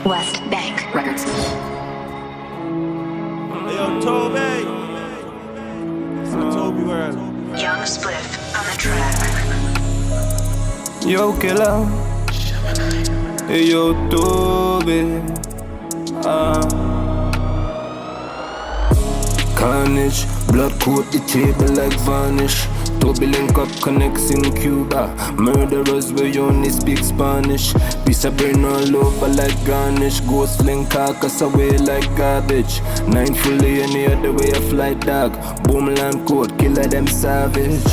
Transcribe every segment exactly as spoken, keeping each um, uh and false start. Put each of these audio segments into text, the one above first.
West Bank Records. Hey, yo, Toby. It's the Toby word. Young Spliff on the track. Yo, killer. Hey, yo, Toby. Ah. Carnage, blood coat the table like varnish. Toby link up connects in Cuba. Murderers we only speak Spanish. Piece of brain all over like garnish. Ghost link carcass away like garbage. Nine fully any other way a flight dog. Boomland code, killer them savage.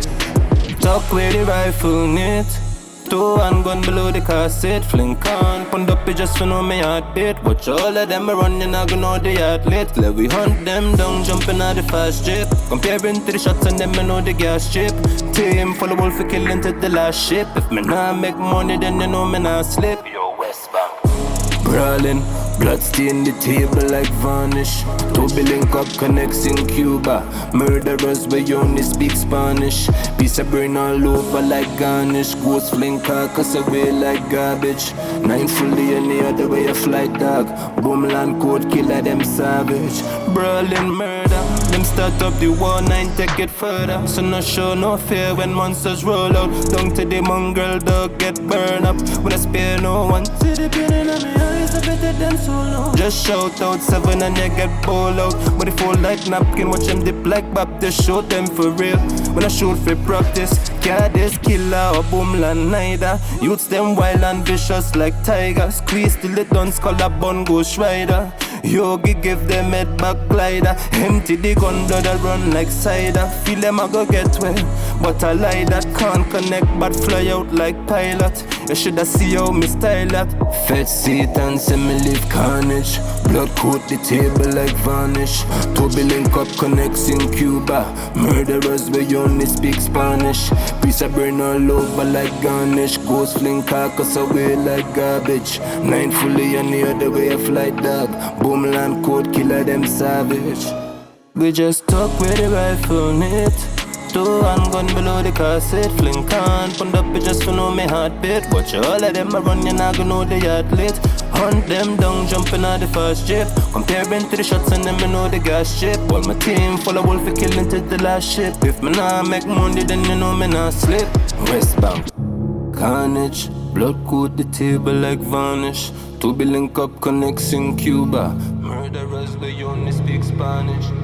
Talk with the rifle knit. Two handgun below the cassette. Flink on, put up it just to know me heart beat. Watch all of them a running, I go know the athlete. Let we hunt them down, jumping out the fast jeep. Comparing to the shots and them, I know the gas chip. Team full of wolf for killing to the last ship. If me not make money, then you know me not slip. Yo, West Bank. Brawling, blood stain the table like varnish. Toby link up connects in Cuba. Murderers we only speak Spanish. Piece of brain all over like garnish. Ghost fling carcass away like garbage. Nine fully any other way a flight dog. Boomland code killer them savage. Brawling murder. Them start up the war, nine take it further. So no show no fear when monsters roll out. Down to the mongrel dog get burned up. When I spare no one. See the beginning of me eyes, I better than so long. Just shout out seven and you get ball out. But if fall like napkin, watch them dip like Baptist. Show them for real. When I shoot for practice, cat this killer or boomland neither. Youths them wild and vicious like tiger. Squeeze till it done skull a bun ghost rider. Yogi give them head back glider. Empty the gun, blood I run like cider. Feel them I go get well, but I lie that can't connect but fly out like pilot. You shoulda see how me style that. Fed seat and semi leave carnage. Blood coat the table like varnish. Toby link up connects in Cuba. Murderers we only speak Spanish. Piece of brain all over like garnish. Ghost fling carcass away like garbage. Nine fully any other way a flight dog. Boomland code killer them savage. We just talk with the rifle knit. Two handgun below the cassette. Fling on, put up it just to know me heartbeat. Watch all of them a run, you not gonna know the athlete. Hunt them down, jumping out the fast jeep. Comparing to the shots and them, I know the gas chip. All my team full of wolf for killing to the last ship. If me not make money, then you know me not slip. West Bank. Carnage, blood coat the table like varnish. Toby link up connects in Cuba. Murderers, we only speak Spanish.